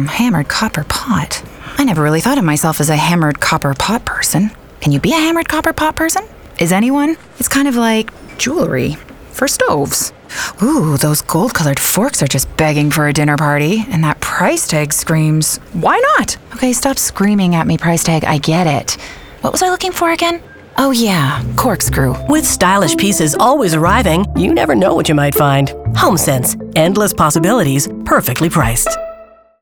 hammered copper pot. I never really thought of myself as a hammered copper pot person. Can you be a hammered copper pot person? Is anyone? It's kind of like jewelry for stoves. Ooh, those gold-colored forks are just begging for a dinner party, and that price tag screams, why not? Okay, stop screaming at me, price tag, I get it. What was I looking for again? Oh yeah, corkscrew. With stylish pieces always arriving, you never know what you might find. HomeSense, endless possibilities, perfectly priced.